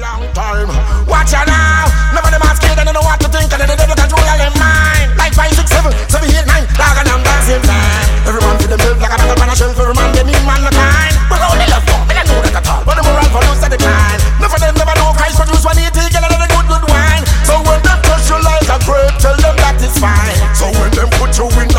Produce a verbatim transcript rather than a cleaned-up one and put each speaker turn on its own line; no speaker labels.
long time. Watch out now. Never them ask you, they don't know what to think, and the devil control all their mind. Like five, six, seven, seven, eight, nine, dog and them dancing time. Everyone feel them build like a battle pan a shelf. Every man they mean man the kind. But how they love fuck, me don't know that at all. But the moral for lose at the time. None of them never know Christ produce when he take another good good wine. So when them touch you like a grape, tell them that is fine. So when them put you in